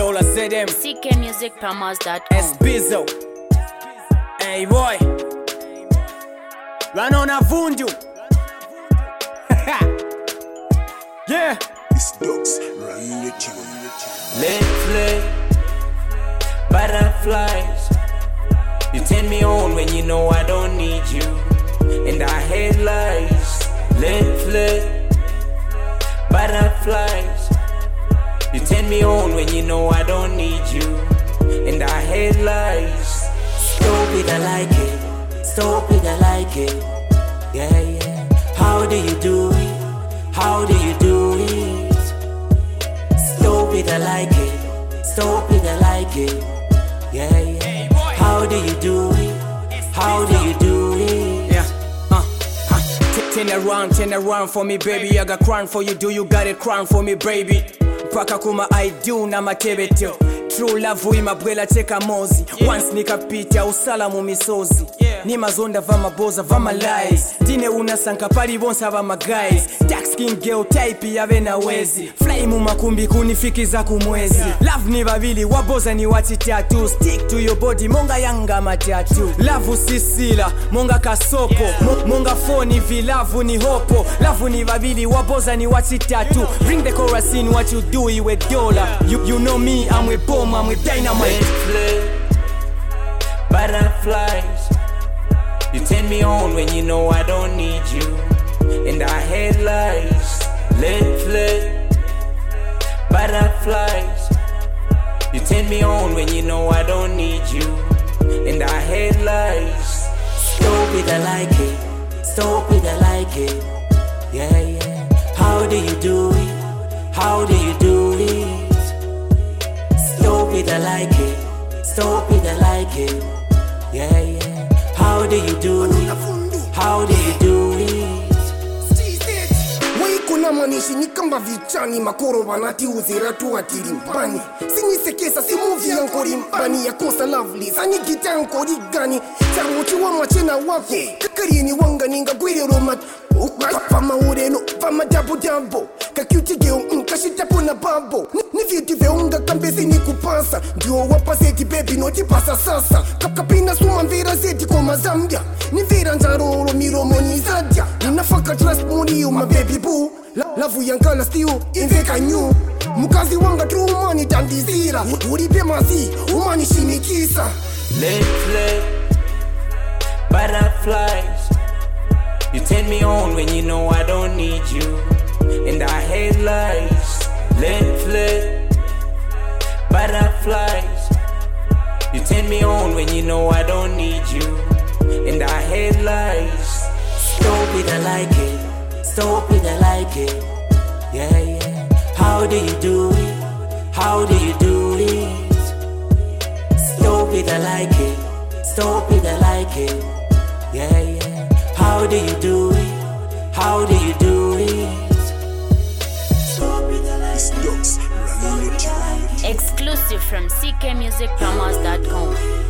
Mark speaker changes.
Speaker 1: Dola ZM
Speaker 2: ckmusicpromos.com.
Speaker 1: Esbizo. Hey boy, run on a vundu. Yeah.
Speaker 3: It's dogs, run the tune.
Speaker 4: Let's play butterflies. You turn me on when you know I don't need you, and I hate lies. Let's play butterflies. You turn me on when you know I don't need you, and I hate lies. Stupid, I like it. Stupid, I like it. Yeah, yeah. How do you do it? How do you do it? Stupid, I like it. Stupid, I like it. Yeah, yeah. How do you do it? How do you do it?
Speaker 1: Yeah. Turn around for me, baby. I got crown for you. Do you got a crown for me, baby? Paka kuma I do na matebetyo. True love imabwela cheka mozi. Once nikapita usala mu misozi. Ni mazonda vama boza vama lies. Dine unasanka pali bonsa vama guys. Dark skin girl type yave na wezi. Fly mu makumbi kunifikiza kumwezi. Love ni babili waboza ni watitatu. Stick to your body monga yanga matatu. Love usisila monga kasopo. Monga phone vilavu ni hopo. Love ni babili waboza ni watitatu. Bring the chorus in, what you do iwe dola. You know me, I'm with bomb, I'm with dynamite.
Speaker 4: Let's play butterflies. You turn me on when you know I don't need you, and I hate lies. Let's play butterflies. You turn me on when you know I don't need you, and I hate lies. Stupid, I like it. Stupid, I like it. Yeah, yeah. How do you do it? How do you do it? Stupid, I like it. Stupid, I like it. Yeah, yeah. How do you do it? How do you do it?
Speaker 3: Kuna manishi ni kamba vichani makoro wanati uzira tu atirimpani. Sinisekesa si movie yanko rimpani ya kosa lovely. Sani gita yanko rigani. Charuchi wa machena wako. Karini wanga ninga gwiri romat. Fama ureno, fama jabo jabo. Kakyuti geo kashita pona babo. Ni viti veunga kambesi ni kupasa. Ndio wapa zeti baby noti pasa sasa. Kapina suma mvira zeti koma Zambia. Ni vira njaroro miromo ni zadia. Ninafaka trust muri my baby boo. Lavu yankala still inveka nyu. Mukazi wanga true money tandizira. Uripe mazi umani shimikisa.
Speaker 4: Let's play butterflies. You turn me on when you know I don't need you, and I hate lies. Let's play butterflies. You turn me on when you know I don't need you, and I hate lies. Stupid, I like it. Stupid, I like it. Yeah, yeah. How do you do it? How do you do it? Stupid, I like it. Stupid, I like it. Yeah, yeah. How do you do it? How do you do it?
Speaker 3: It's dogs, run the tune.
Speaker 2: Exclusive from ckmusicpromos.com.